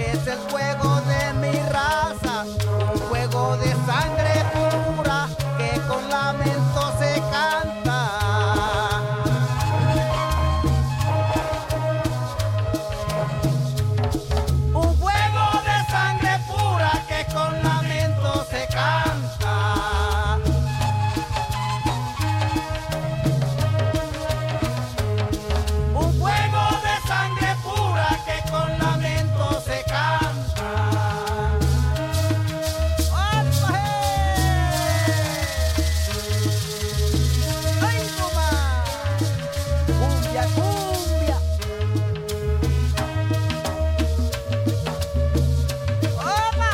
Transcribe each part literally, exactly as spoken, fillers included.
es el fuego de mi raza, un fuego de sangre pura que con lamento se canta. Un fuego de sangre pura que con lamento se canta. Un fuego de sangre pura que con lamento se canta. ¡Opa! ¡Ay, mamá! ¡Cumbia, cumbia! ¡Opa!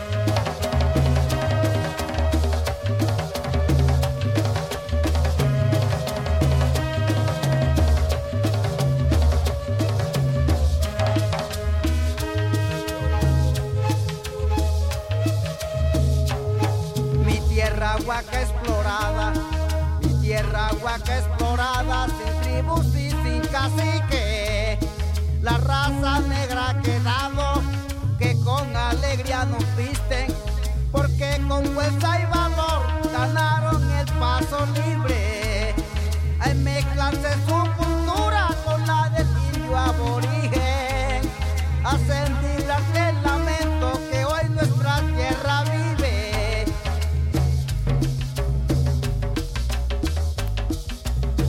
Mi tierra huaca explorada, mi tierra huaca explorada, sin tribus y sin cacique, la raza negra ha quedado, que con alegría nos visten, porque con fuerza y valor ganaron el paso libre, al mezclarse su cultura con la del indio aborigen, hacen vibrar el lamento que hoy nuestra tierra vive.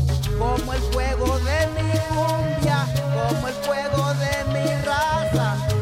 Como el fuego de mi cumbia, como el fuego de mi raza,